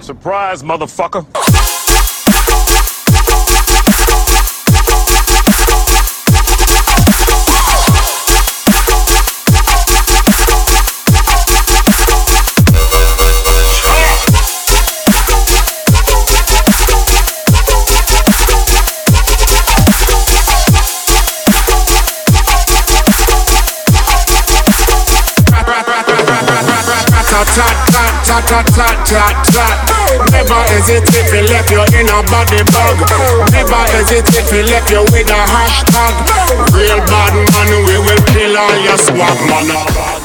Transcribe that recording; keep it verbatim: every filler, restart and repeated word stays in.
Surprise, motherfucker. Tat, tat, tat, tat, tat. Never hesitate to left you in a body bag. Never hesitate to left you with a hashtag. Real bad man, we will kill all your swag, man.